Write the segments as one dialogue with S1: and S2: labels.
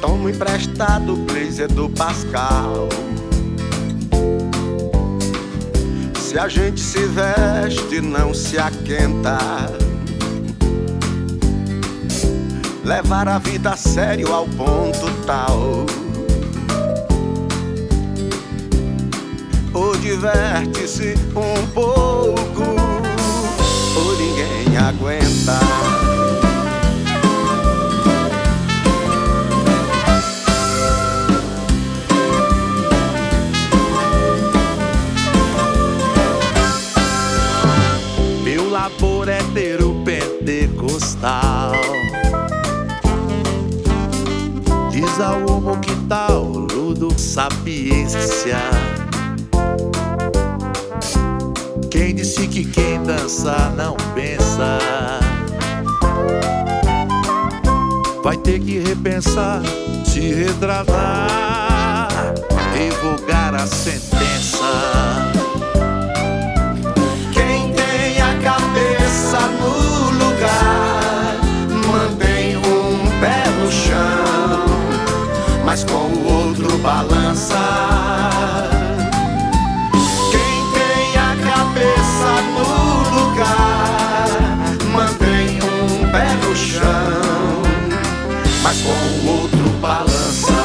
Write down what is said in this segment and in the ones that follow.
S1: Tomo emprestado o blazer do Pascal. Se a gente se veste, não se aquenta. Levar a vida a sério ao ponto tal. Ou diverte-se um pouco, ou ninguém aguenta.
S2: Meu labor é ter o pentecostal. Diz ao homo que tal, ludo sapiência. Quem disse que quem dança não pensa? Vai ter que repensar, se retratar, revogar a sentença.
S1: Quem tem a cabeça no lugar mantém um pé no chão, mas com o outro balança. Quem tem a cabeça no lugar mantém um pé no chão, mas com o outro balança.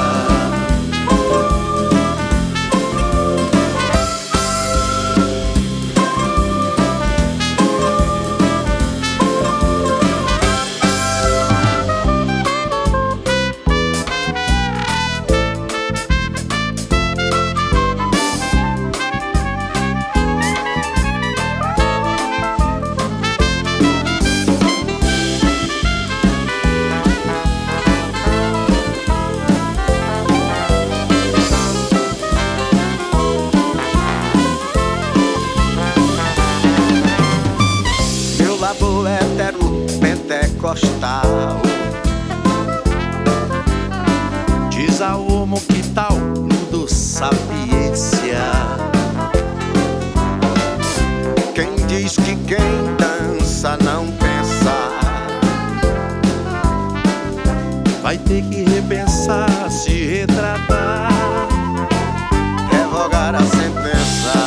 S1: Labor hétero pentecostal.
S2: Diz ao homo que tal, ludo sapiência.
S1: Quem diz que quem dança não pensa?
S2: Vai ter que repensar, se retratar,
S1: revogar a sentença.